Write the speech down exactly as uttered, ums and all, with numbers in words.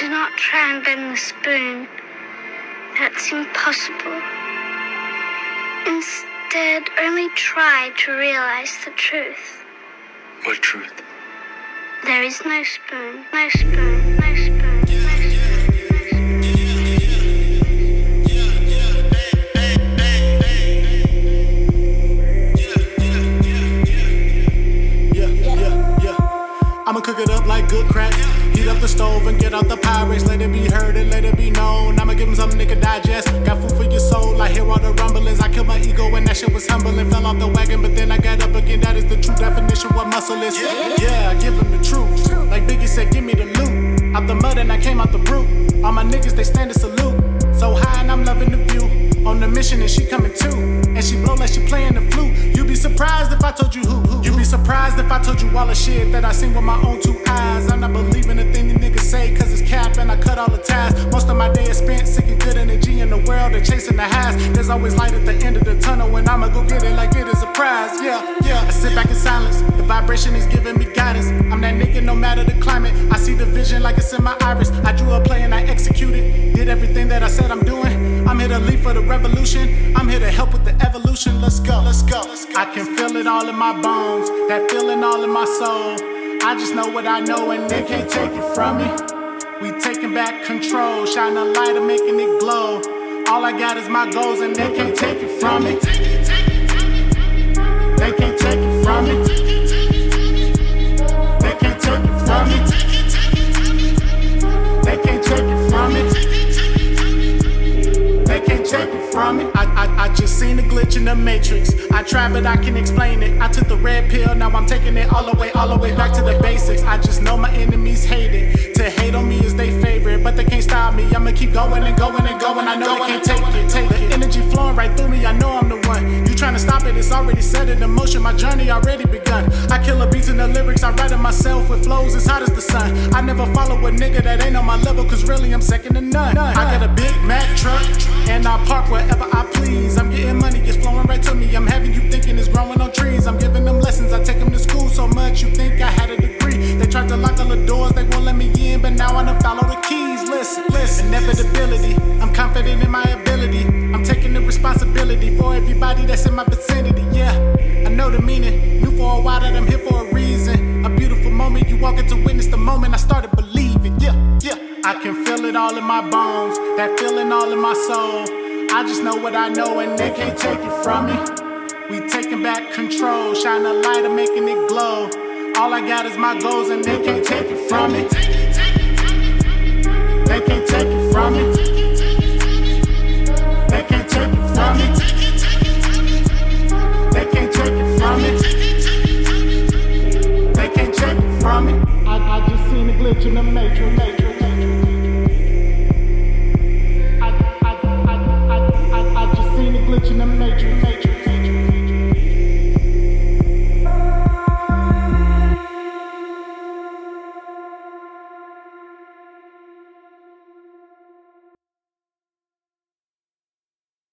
Do not try and bend the spoon. That's impossible. Instead, only try to realize the truth. What truth? There is no spoon, no spoon, no spoon. I'ma cook it up like good crack. Heat up the stove and get out the Pyrex. Let it be heard and let it be known. I'ma give him something they can digest. Got food for your soul, I hear all the rumblings. I killed my ego and that shit was humbling. Fell off the wagon, but then I got up again. That is the true definition what muscle is. Yeah, I give him the truth. Like Biggie said, give me the loot. Out the mud and I came out the root. All my niggas, they stand and salute. So high and I'm loving the view. On the mission and she coming too. And she blow like she playing the flute. You be surprised if I told you who, who. You be surprised if I told you all the shit that I seen with my own two eyes. I'm not believing the thing the niggas say, cause it's cap and I cut all the ties. Most of my day is spent sick and good energy in the world and chasing the highs. There's always light at the end of the tunnel and I'ma go get it like it is a prize. Yeah, yeah. I sit back in silence. The vibration is giving me guidance. I'm that nigga no matter the climate. I see the vision like it's in my iris. I drew a play and I executed. Did everything that I said I'm doing. I'm here to lead for the revolution. I'm here to help with the evolution. Let's go, let's go. I can feel it all in my bones. That feeling all in my soul. I just know what I know and they can't take it from me. We taking back control. Shine a light and making it glow. All I got is my goals and they can't take it from me. They can't take it from me. They can't take it from me. They can't take it from me. They can't take it from me. I, I, I just seen a glitch in the matrix. I tried but I can explain it. I took the red pill, now I'm taking it all the way, all the way back to the basics. I just know my enemies hate it. To hate on me is they favorite, but they can't stop me. I'ma keep going and going and going. I know they can't take it, take it. The energy flowing right through me, I know I'm the one. You trying to stop it, it's already set in motion. My journey already begun. I kill the beats and the lyrics, I write it myself with flows as hot as the sun. I never follow a nigga that ain't on my level, cause really I'm second to none. I got a Big Mac truck, and I park wherever I please. I'm getting money, it's flowing right to me. I'm having you thinking it's growing on trees. I'm giving them lessons, I take them to school so much you think I had a degree. They tried to lock all the doors, they won't let me in, but now I done follow the keys. Listen, listen, inevitability. I'm confident in my ability. I'm taking the responsibility for everybody that's in my vicinity. Yeah, I know the meaning. Knew for a while that I'm here for a reason. A beautiful moment, you walking to witness the moment I started believing. Yeah, yeah. I can feel it all in my bones, that feeling all in my soul. I just know what I know and they can't take it from me. We taking back control, shine a light and making it glow. All I got is my goals and they can't take it from me.